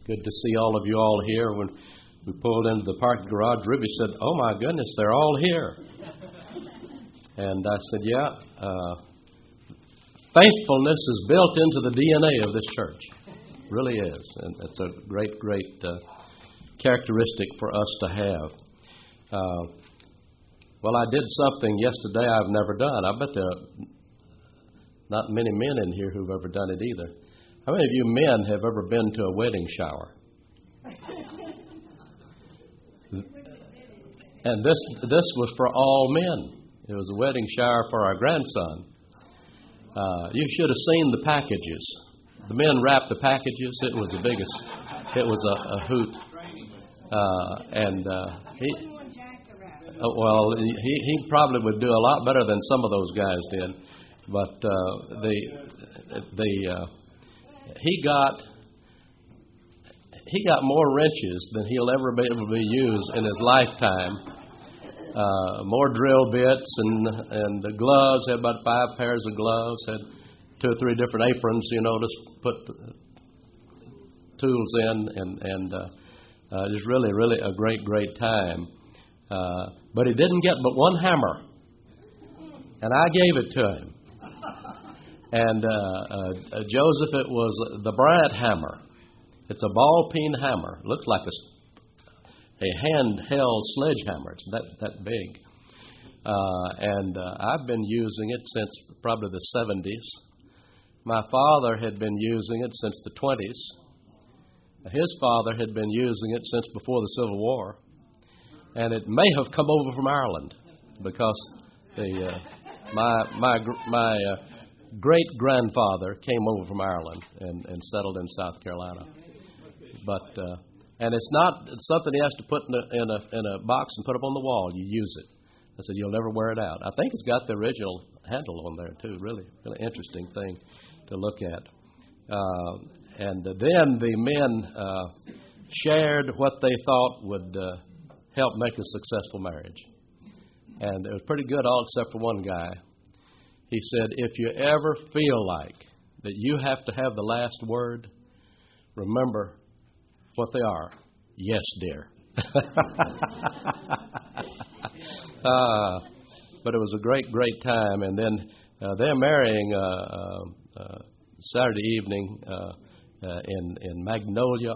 Good to see all of you all here. When we pulled into the parking garage, Ruby said, "Oh my goodness, they're all here." And I said, "Yeah, faithfulness is built into the DNA of this church. It really is. And it's a great characteristic for us to have." Well, I did something yesterday I've never done. I bet there are not many men in here who've ever done it either. How many of you men have ever been to a wedding shower? And this was for all men. It was a wedding shower for our grandson. You should have seen the packages. The men wrapped the packages. It was the biggest. It was a hoot. He probably would do a lot better than some of those guys did. But he got more wrenches than he'll ever be able to use in his lifetime. More drill bits and the gloves. Had about 5 pairs of gloves. Had 2 or 3 different aprons, to put tools in, and it was really a great time. But he didn't get but one hammer, and I gave it to him. And Joseph, it was the Bryant hammer. It's a ball peen hammer. It looks like a handheld sledgehammer. It's that big. And I've been using it since probably the 70s. My father had been using it since the 20s. His father had been using it since before the Civil War. And it may have come over from Ireland because my great-grandfather came over from Ireland and settled in South Carolina. But and it's not something he has to put in a box and put up on the wall. You use it. I said, you'll never wear it out. I think it's got the original handle on there too. Really interesting thing to look at. And then the men shared what they thought would help make a successful marriage. And it was pretty good, all except for one guy. He said, if you ever feel like that you have to have the last word, remember what they are. Yes, dear. But it was a great time. And then they're marrying Saturday evening in Magnolia,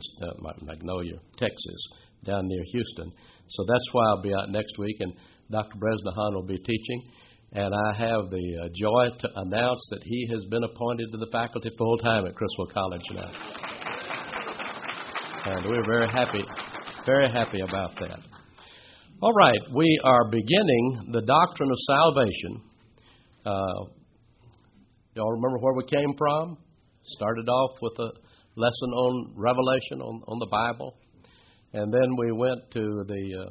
Texas, down near Houston. So that's why I'll be out next week, and Dr. Bresnahan will be teaching. And I have the joy to announce that he has been appointed to the faculty full-time at Criswell College now. And we're very happy about that. All right, we are beginning the doctrine of salvation. Y'all remember where we came from? Started off with a lesson on Revelation, on the Bible. And then we went to the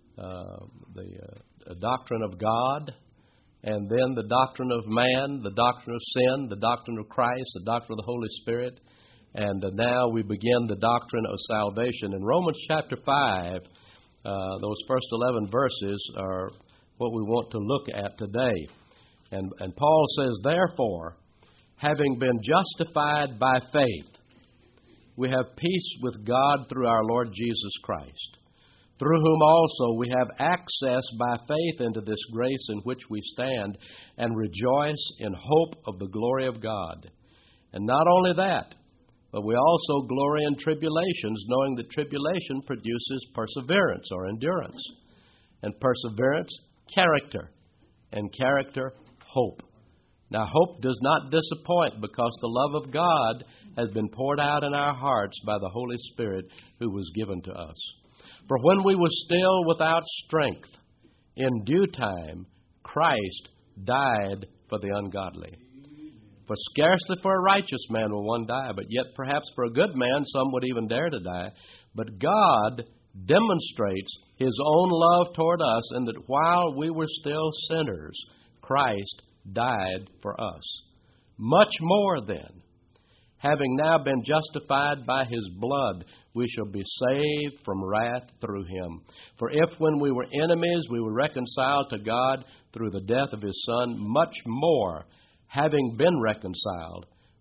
doctrine of God, and then the doctrine of man, the doctrine of sin, the doctrine of Christ, the doctrine of the Holy Spirit. And now we begin the doctrine of salvation. In Romans chapter 5, those first 11 verses are what we want to look at today. And Paul says, therefore, having been justified by faith, we have peace with God through our Lord Jesus Christ, through whom also we have access by faith into this grace in which we stand and rejoice in hope of the glory of God. And not only that, but we also glory in tribulations, knowing that tribulation produces perseverance or endurance, and perseverance, character, and character, hope. Now, hope does not disappoint because the love of God has been poured out in our hearts by the Holy Spirit who was given to us. For when we were still without strength, in due time, Christ died for the ungodly. For scarcely for a righteous man will one die, but yet perhaps for a good man some would even dare to die. But God demonstrates His own love toward us in that while we were still sinners, Christ died for us. Much more then, having now been justified by His blood, we shall be saved from wrath through Him. For if when we were enemies we were reconciled to God through the death of His Son, much more, having been reconciled,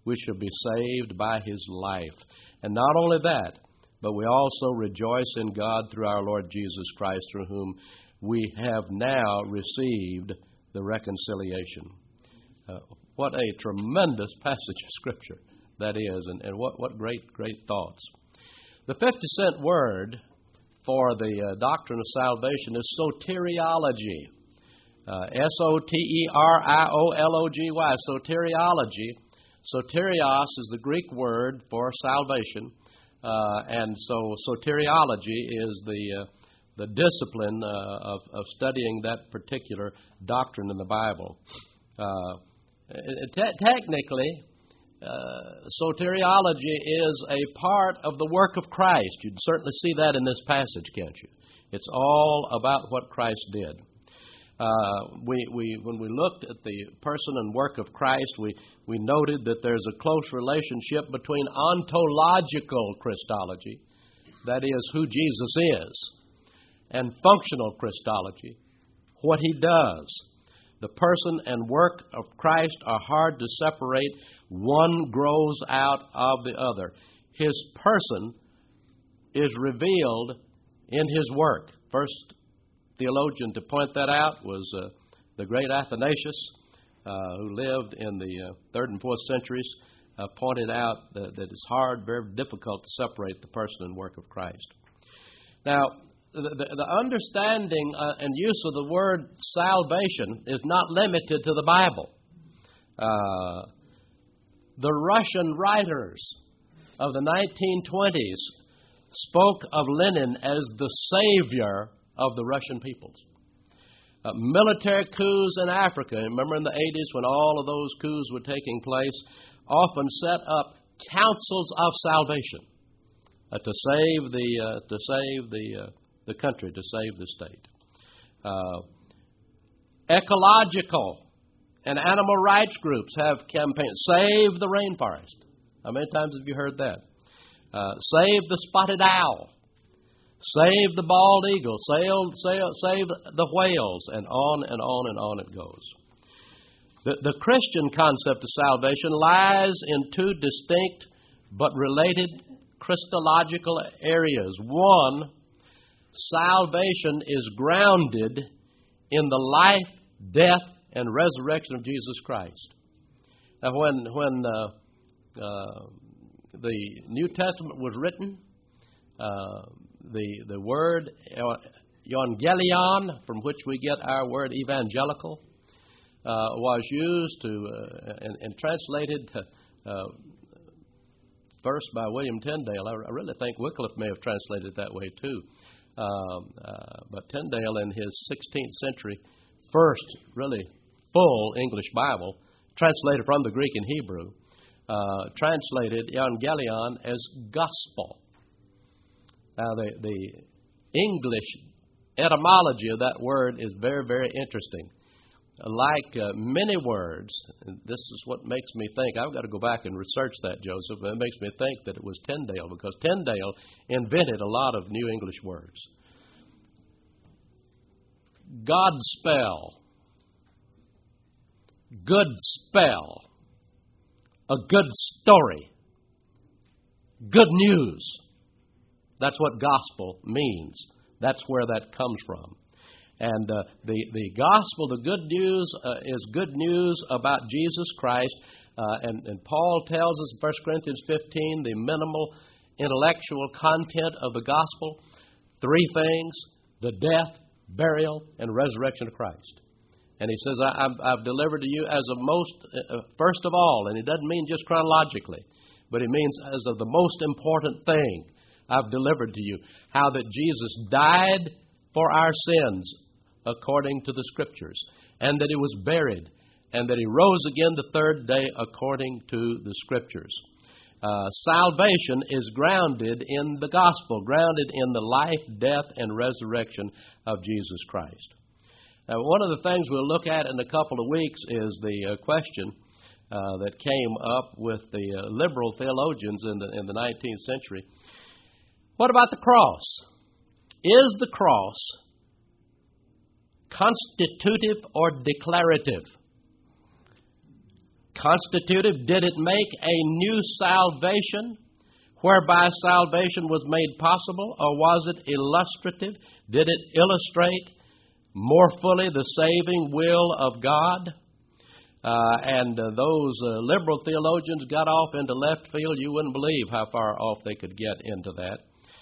we shall be saved by His life. And not only that, but we also rejoice in God through our Lord Jesus Christ, through whom we have now received the reconciliation. What a tremendous passage of Scripture that is, and what great thoughts. The 50-cent word for the doctrine of salvation is soteriology. Soteriology. Soteriology. Soterios is the Greek word for salvation, and so soteriology is the discipline of studying that particular doctrine in the Bible. Technically, soteriology is a part of the work of Christ. You'd certainly see that in this passage, can't you? It's all about what Christ did. When we looked at the person and work of Christ, we noted that there's a close relationship between ontological Christology, that is, who Jesus is, and functional Christology, what He does. The person and work of Christ are hard to separate. One grows out of the other. His person is revealed in His work. First theologian to point that out was the great Athanasius, who lived in the 3rd and 4th centuries, pointed out that it's hard, very difficult to separate the person and work of Christ. Now, the understanding and use of the word salvation is not limited to the Bible. The Russian writers of the 1920s spoke of Lenin as the savior of the Russian peoples. Military coups in Africa, remember in the 80s when all of those coups were taking place, often set up councils of salvation to save the country, to save the state. Ecological and animal rights groups have campaigns. Save the rainforest. How many times have you heard that? Save the spotted owl. Save the bald eagle. Save the whales, and on and on and on it goes. The Christian concept of salvation lies in two distinct but related Christological areas. One, salvation is grounded in the life, death, and resurrection of Jesus Christ. Now, when the New Testament was written, the word evangelion, from which we get our word evangelical, was used and translated first by William Tyndale. I really think Wycliffe may have translated it that way too. But Tyndale, in his 16th century first really full English Bible, translated from the Greek and Hebrew, translated evangelion as gospel. Now, the English etymology of that word is very, very interesting. Like many words, this is what makes me think, I've got to go back and research that, Joseph, but it makes me think that it was Tyndale, because Tyndale invented a lot of new English words. Godspell, good spell, a good story, good news. That's what gospel means. That's where that comes from. And the gospel, the good news, is good news about Jesus Christ. And Paul tells us in 1 Corinthians 15 the minimal intellectual content of the gospel. Three things: the death, burial, and resurrection of Christ. And he says, I've delivered to you as of most, first of all, and he doesn't mean just chronologically, but he means as of the most important thing I've delivered to you, how that Jesus died for our sins according to the Scriptures, and that He was buried, and that He rose again the third day according to the Scriptures. Salvation is grounded in the gospel, grounded in the life, death, and resurrection of Jesus Christ. Now, one of the things we'll look at in a couple of weeks is the question that came up with the liberal theologians in the 19th century. What about the cross? Is the cross constitutive or declarative? constitutive? Did it make a new salvation whereby salvation was made possible, or was it illustrative? Did it illustrate more fully the saving will of God? Those liberal theologians got off into left field. You wouldn't believe how far off they could get into that.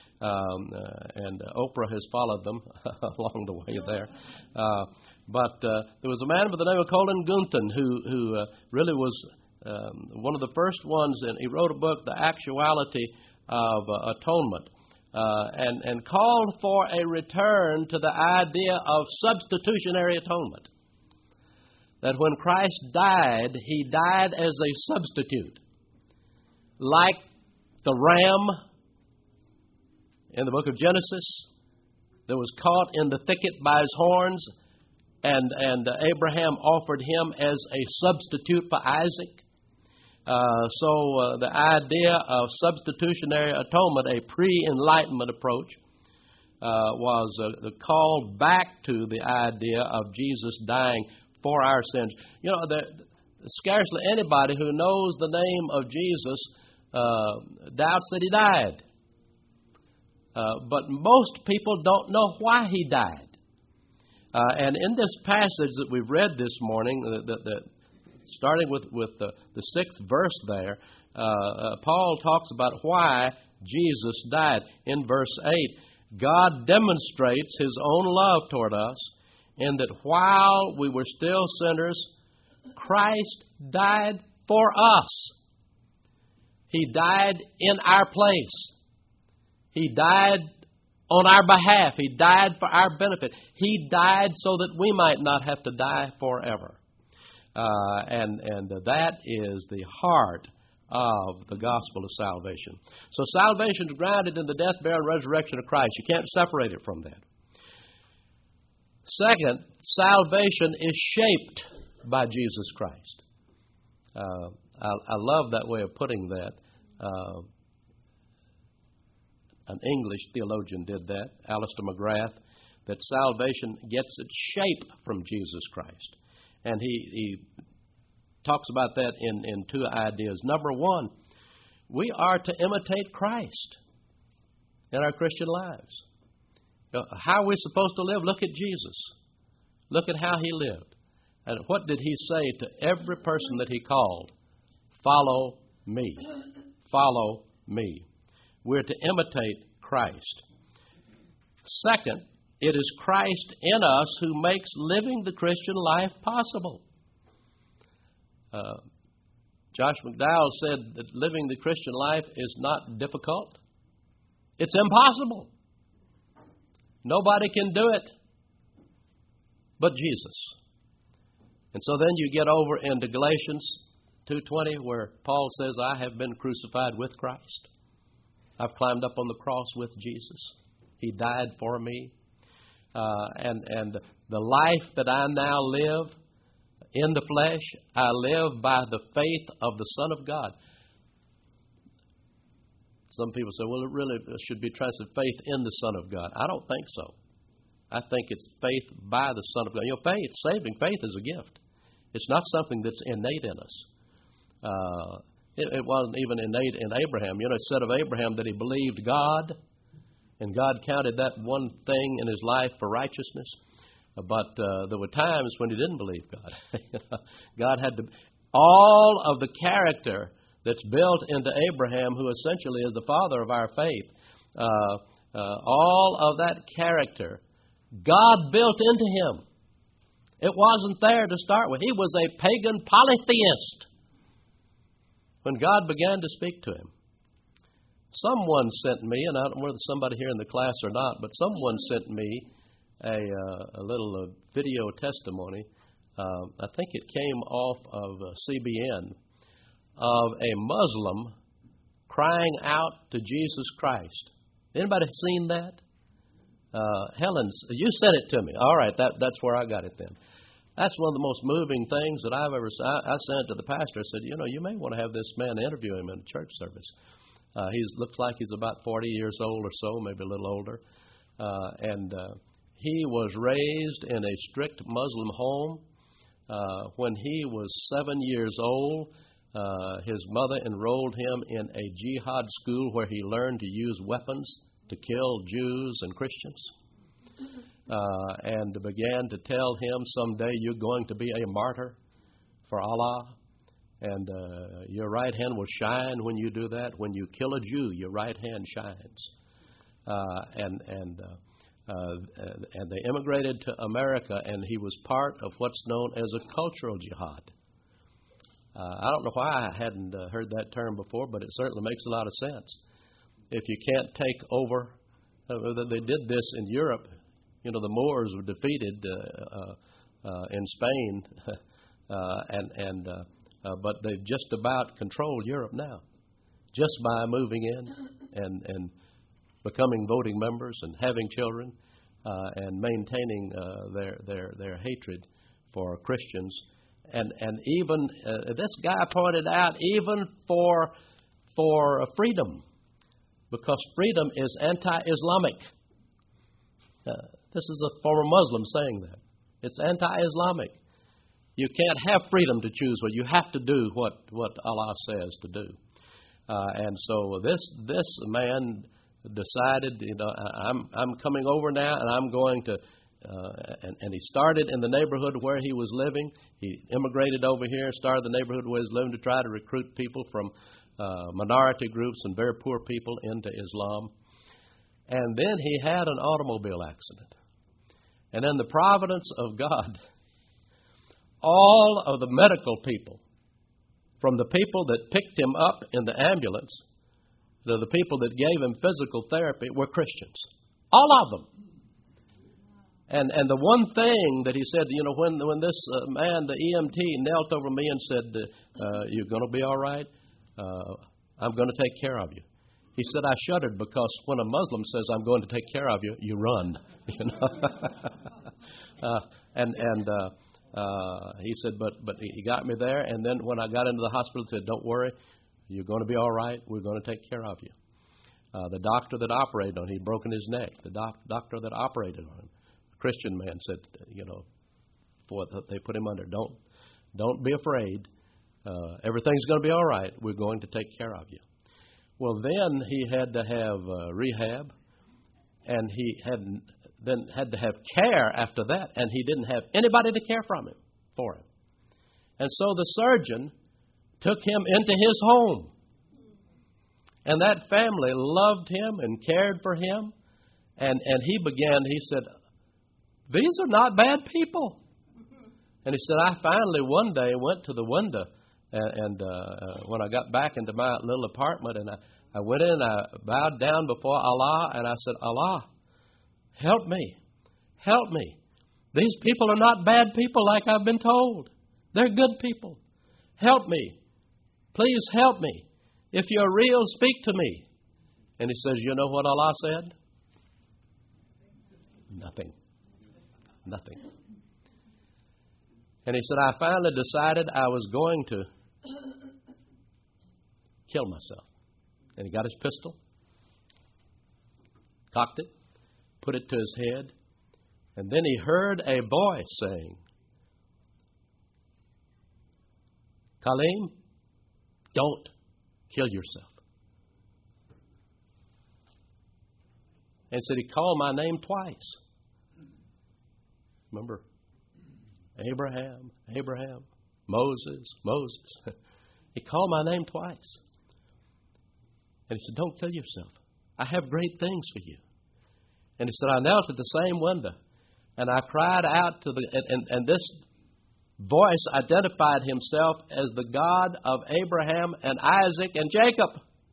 Oprah has followed them along the way there. But there was a man by the name of Colin Gunton who really was one of the first ones, and he wrote a book, The Actuality of Atonement, and called for a return to the idea of substitutionary atonement. That when Christ died, He died as a substitute. Like the ram in the book of Genesis that was caught in the thicket by his horns, and Abraham offered him as a substitute for Isaac. So the idea of substitutionary atonement, a pre-Enlightenment approach, was the call back to the idea of Jesus dying for our sins. You know, scarcely anybody who knows the name of Jesus doubts that He died. But most people don't know why He died. And in this passage that we've read this morning, starting with the 6th verse there, Paul talks about why Jesus died. In verse 8, God demonstrates His own love toward us in that while we were still sinners, Christ died for us. He died in our place. He died on our behalf. He died for our benefit. He died so that we might not have to die forever. And that is the heart of the gospel of salvation. So salvation is grounded in the death, burial, and resurrection of Christ. You can't separate it from that. Second, salvation is shaped by Jesus Christ. I love that way of putting that. An English theologian did that, Alistair McGrath, that salvation gets its shape from Jesus Christ. And he talks about that in two ideas. Number one, we are to imitate Christ in our Christian lives. How are we supposed to live? Look at Jesus. Look at how He lived. And what did He say to every person that He called? Follow me. Follow me. We're to imitate Christ. Second, it is Christ in us who makes living the Christian life possible. Josh McDowell said that living the Christian life is not difficult. It's impossible. Nobody can do it but Jesus. And so then you get over into Galatians 2:20 where Paul says, I have been crucified with Christ. I've climbed up on the cross with Jesus. He died for me. And the life that I now live in the flesh, I live by the faith of the Son of God. Some people say, well, it really should be translated faith in the Son of God. I don't think so. I think it's faith by the Son of God. You know, faith, saving faith is a gift. It's not something that's innate in us. It wasn't even innate in Abraham. You know, it said of Abraham that he believed God, and God counted that one thing in his life for righteousness. But there were times when he didn't believe God. God had to... All of the character that's built into Abraham, who essentially is the father of our faith, all of that character, God built into him. It wasn't there to start with. He was a pagan polytheist when God began to speak to him. Someone sent me, and I don't know whether somebody here in the class or not, but someone sent me a little video testimony. I think it came off of CBN, of a Muslim crying out to Jesus Christ. Anybody seen that? Helen, you sent it to me. All right, that's where I got it then. That's one of the most moving things that I've ever seen. I sent it to the pastor. I said, you know, you may want to have this man interview him in a church service. He looks like he's about 40 years old or so, maybe a little older. And he was raised in a strict Muslim home. when he was 7 years old, his mother enrolled him in a jihad school where he learned to use weapons to kill Jews and Christians, and began to tell him, someday you're going to be a martyr for Allah, and your right hand will shine when you do that. When you kill a Jew, your right hand shines. And they immigrated to America, and he was part of what's known as a cultural jihad. I don't know why I hadn't heard that term before, but it certainly makes a lot of sense. If you can't take over, they did this in Europe. You know, the Moors were defeated in Spain, but they've just about controlled Europe now, just by moving in and becoming voting members and having children and maintaining their hatred for Christians. And even this guy pointed out, even for freedom, because freedom is anti-Islamic. This is a former Muslim saying that. It's anti-Islamic. You can't have freedom to choose what you have to do what Allah says to do. And so this man decided, you know, I'm coming over now, and I'm going to. And he started in the neighborhood where he was living. He immigrated over here, started the neighborhood where he was living to try to recruit people from minority groups and very poor people into Islam. And then he had an automobile accident. And in the providence of God, all of the medical people, from the people that picked him up in the ambulance to the people that gave him physical therapy, were Christians. All of them. And the one thing that he said, you know, when this man, the EMT, knelt over me and said, you're going to be all right, I'm going to take care of you. He said, I shuddered, because when a Muslim says, I'm going to take care of you, you run. You know? He said, but he got me there. And then when I got into the hospital, he said, don't worry, you're going to be all right. We're going to take care of you. The doctor that operated on him, he'd broken his neck. The doctor that operated on him, a Christian man, said, you know, before they put him under, don't be afraid. Everything's going to be all right. We're going to take care of you. Well, then he had to have rehab, and he had to have care after that, and he didn't have anybody to care for him. And so the surgeon took him into his home. And that family loved him and cared for him. And he said, these are not bad people. And he said, I finally one day went to the window, and when I got back into my little apartment, and I went in and I bowed down before Allah, and I said, Allah, help me. Help me. These people are not bad people like I've been told. They're good people. Help me. Please help me. If you're real, speak to me. And he says, you know what Allah said? Nothing. Nothing. And he said, I finally decided I was going to kill myself. And he got his pistol, cocked it, put it to his head, and then he heard a voice saying, Kaleem, don't kill yourself. And said he called my name twice. Remember? Abraham, Abraham, Moses, Moses. He called my name twice. And he said, don't kill yourself. I have great things for you. And he said, I knelt at the same window, and I cried out to and this voice identified himself as the God of Abraham and Isaac and Jacob.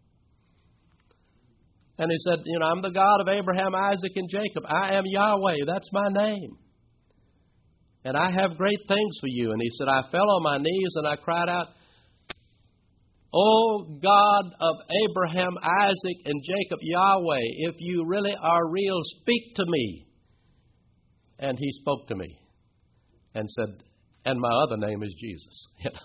And he said, you know, I'm the God of Abraham, Isaac, and Jacob. I am Yahweh. That's my name. And I have great things for you. And he said, I fell on my knees and I cried out, O God of Abraham, Isaac, and Jacob, Yahweh, if you really are real, speak to me. And he spoke to me and said, and my other name is Jesus.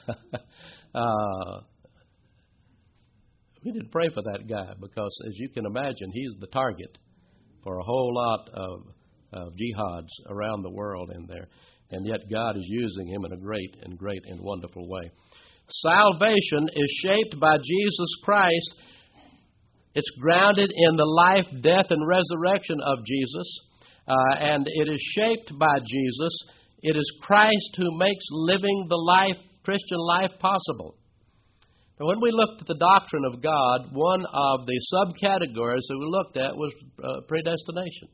We did pray for that guy because, as you can imagine, he's the target for a whole lot of jihads around the world in there. And yet God is using him in a great and wonderful way. Salvation is shaped by Jesus Christ. It's grounded in the life, death, and resurrection of Jesus. And it is shaped by Jesus. It is Christ who makes living the Christian life possible. Now, when we looked at the doctrine of God, one of the subcategories that we looked at was predestination.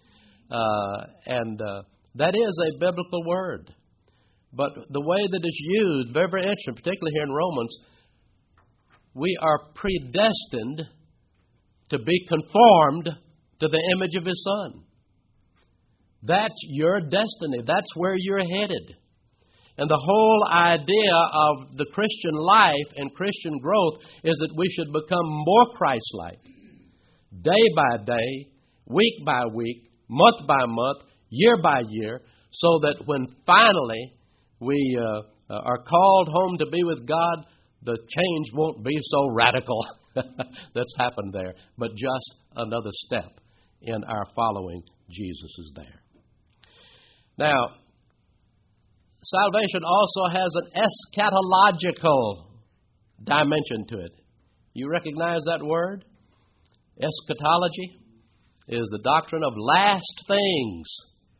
And that is a biblical word. But the way that it's used, very, very interesting, particularly here in Romans, we are predestined to be conformed to the image of His Son. That's your destiny. That's where you're headed. And the whole idea of the Christian life and Christian growth is that we should become more Christ-like, day by day, week by week, month by month, year by year, so that when finally we are called home to be with God, the change won't be so radical that's happened there, but just another step in our following Jesus is there. Now, salvation also has an eschatological dimension to it. You recognize that word? Eschatology is the doctrine of last things.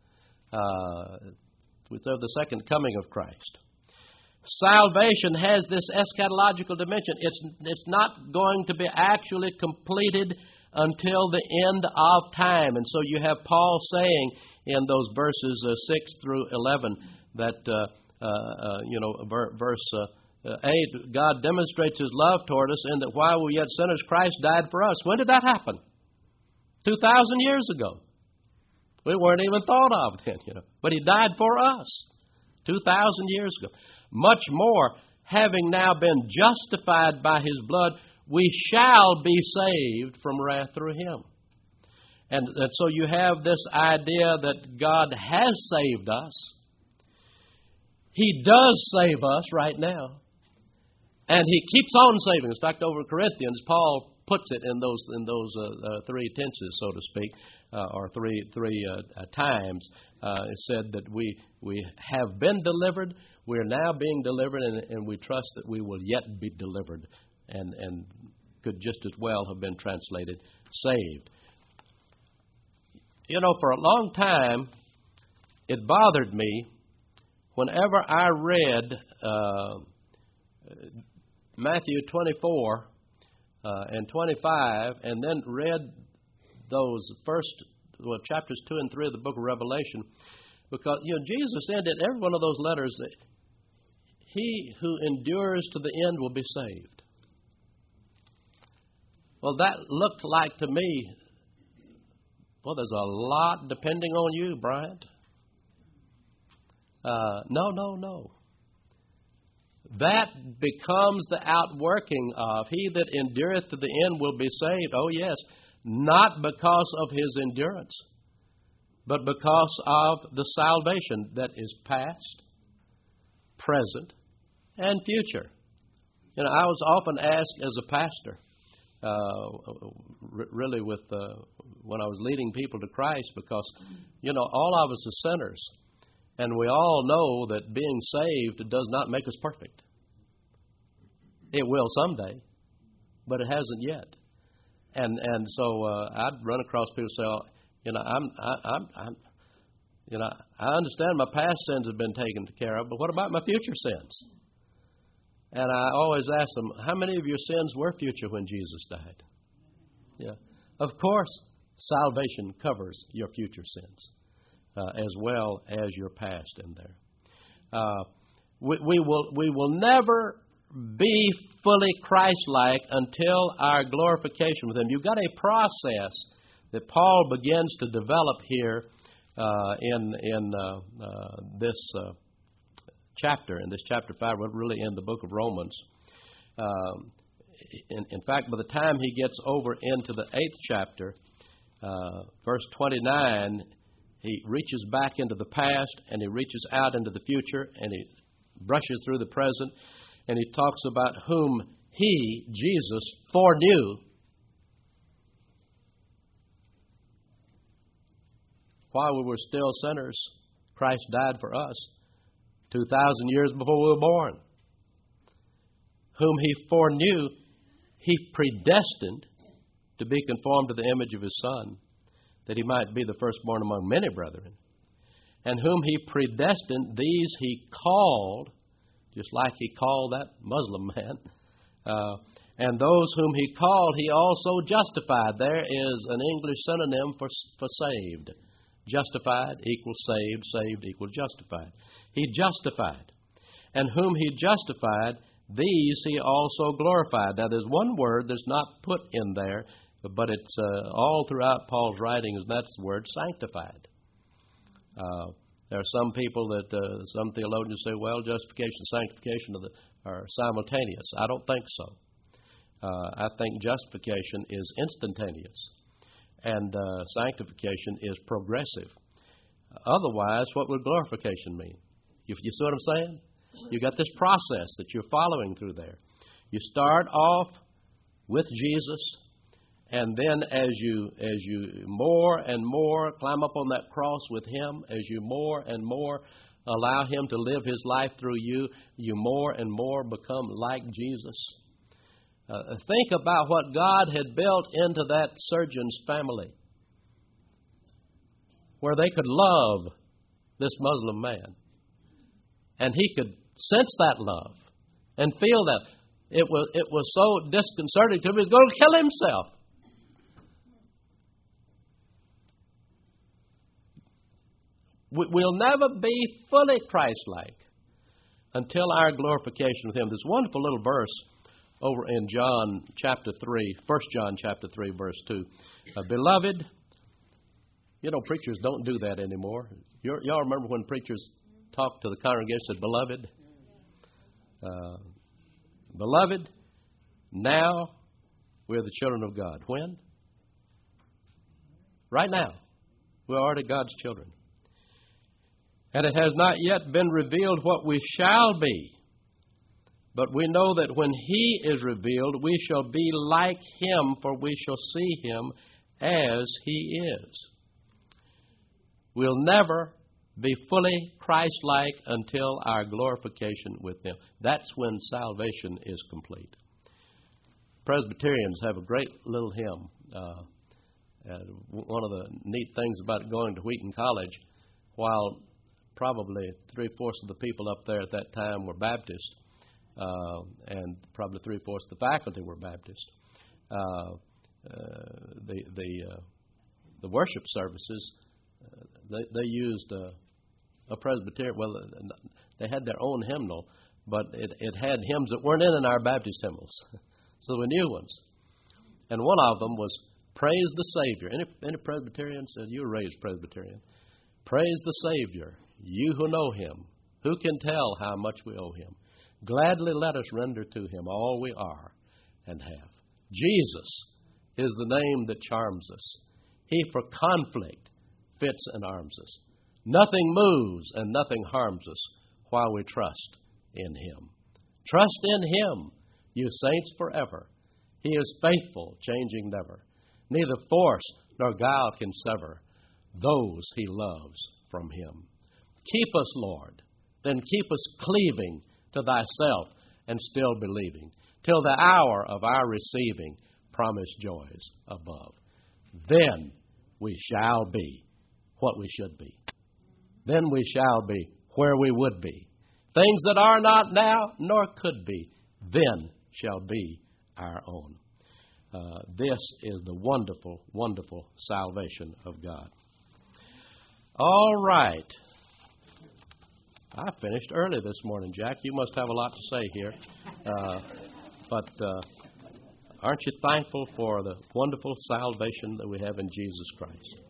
With the second coming of Christ. Salvation has this eschatological dimension. It's not going to be actually completed until the end of time. And so you have Paul saying in those verses 6 through 11 that, verse 8, God demonstrates His love toward us in that while we were yet sinners, Christ died for us. When did that happen? 2,000 years ago. We weren't even thought of then, But He died for us 2,000 years ago. Much more, having now been justified by His blood, we shall be saved from wrath through Him. And so you have this idea that God has saved us. He does save us right now. And He keeps on saving us. In fact, over in Corinthians, Paul puts it in those three tenses, so to speak, or three times. It said that we have been delivered, we are now being delivered, and we trust that we will yet be delivered, and could just as well have been translated saved. For a long time, it bothered me whenever I read Matthew 24 and 25, and then read those first chapters 2 and 3 of the book of Revelation, because Jesus ended every one of those letters that he who endures to the end will be saved. Well, that looked like to me, there's a lot depending on you, Bryant. No. That becomes the outworking of he that endureth to the end will be saved. Oh, yes, not because of his endurance, but because of the salvation that is past, present, and future. I was often asked as a pastor, really with when I was leading people to Christ, because, all of us are sinners. And we all know that being saved does not make us perfect. It will someday, but it hasn't yet. And so I'd run across people who say, I understand my past sins have been taken care of, but what about my future sins? And I always ask them, how many of your sins were future when Jesus died? Yeah, of course, salvation covers your future sins. As well as your past in there. We will never be fully Christ-like until our glorification with Him. You've got a process that Paul begins to develop here in this chapter, in this chapter 5, really in the book of Romans. In fact, by the time he gets over into the 8th chapter, verse 29, he reaches back into the past, and he reaches out into the future, and he brushes through the present, and he talks about whom he, Jesus, foreknew. While we were still sinners, Christ died for us 2,000 years before we were born. Whom He foreknew, He predestined to be conformed to the image of His Son, that He might be the firstborn among many brethren. And whom He predestined, these He called, just like He called that Muslim man. And those whom He called, He also justified. There is an English synonym for saved. Justified equals saved, saved equals justified. He justified. And whom He justified, these He also glorified. Now, there's one word that's not put in there, but it's all throughout Paul's writings, and that's the word sanctified. There are some people that, some theologians say, well, justification and sanctification are simultaneous. I don't think so. I think justification is instantaneous, and sanctification is progressive. Otherwise, what would glorification mean? You see what I'm saying? You got this process that you're following through there. You start off with Jesus, and then as you more and more climb up on that cross with Him, as you more and more allow Him to live His life through you, you more and more become like Jesus. Think about what God had built into that surgeon's family, where they could love this Muslim man. And he could sense that love and feel that. It was so disconcerting to him, he was going to kill himself. We'll never be fully Christ-like until our glorification with Him. This wonderful little verse over in John chapter 3, 1 John chapter 3, verse 2. Beloved, you know, preachers don't do that anymore. Y'all remember when preachers talked to the congregation and said, beloved? Beloved, now we're the children of God. When? Right now. We're already God's children. And it has not yet been revealed what we shall be. But we know that when He is revealed, we shall be like Him, for we shall see Him as He is. We'll never be fully Christ-like until our glorification with Him. That's when salvation is complete. Presbyterians have a great little hymn. One of the neat things about going to Wheaton College, while probably 3/4 of the people up there at that time were Baptist, and probably 3/4 of the faculty were Baptist. The worship services, they used a Presbyterian. Well, they had their own hymnal, but it had hymns that weren't in our Baptist hymnals, so they were new ones. And one of them was "Praise the Savior." Any Presbyterians? You were raised Presbyterian. Praise the Savior, you who know Him. Who can tell how much we owe Him? Gladly let us render to Him all we are and have. Jesus is the name that charms us. He for conflict fits and arms us. Nothing moves and nothing harms us while we trust in Him. Trust in Him, you saints, forever. He is faithful, changing never. Neither force nor guile can sever those He loves from Him. Keep us, Lord, then keep us cleaving to Thyself and still believing, till the hour of our receiving promised joys above. Then we shall be what we should be. Then we shall be where we would be. Things that are not now, nor could be, then shall be our own. This is the wonderful, wonderful salvation of God. All right. I finished early this morning, Jack. You must have a lot to say here. But aren't you thankful for the wonderful salvation that we have in Jesus Christ?